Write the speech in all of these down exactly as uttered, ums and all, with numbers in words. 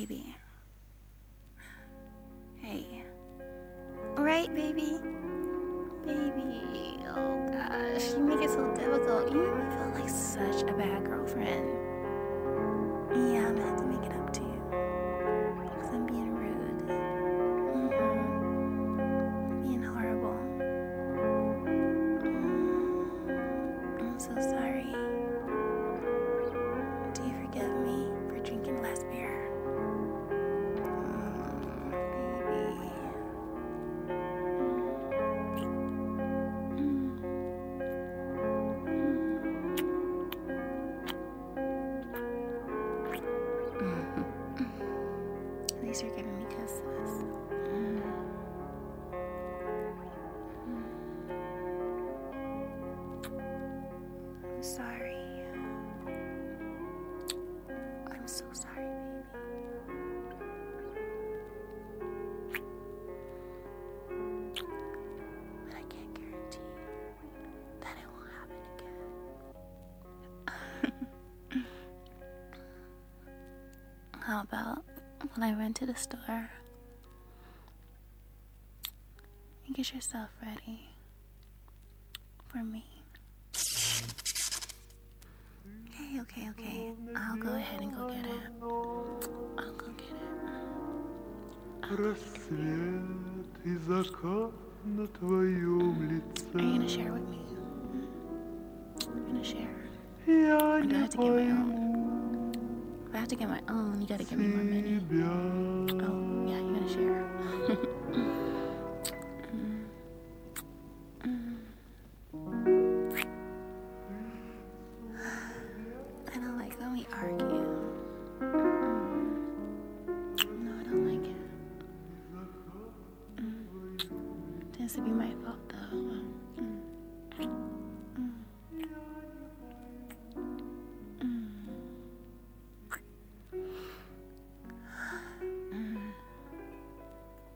baby. Hey. Right, baby? Baby. Oh, gosh. You make it so difficult. You make me feel like such a bad girlfriend. Yeah, I'm gonna have to make it up to you. Because I'm being rude. Mm-hmm. Being horrible. Mm. I'm so sorry. Do you forgive me for drinking last beer? At least you're giving me kisses. Mm. I'm sorry. I'm so sorry, baby. But I can't guarantee that it won't happen again. How about when I went to the store? You get yourself ready for me. Okay, okay, okay. I'll go ahead and go get it. I'll go get it. I'll go get it. Are you gonna share with me? I'm gonna share. Or do I have to get my own? If I have to get my own, you gotta give me more money. Oh, yeah, you're gonna share. mm. Mm. I don't like when we argue. Mm. No, I don't like it. Mm. Tends to be my fault, though. Mm. Mm.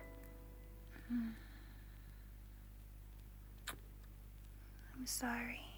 I'm sorry.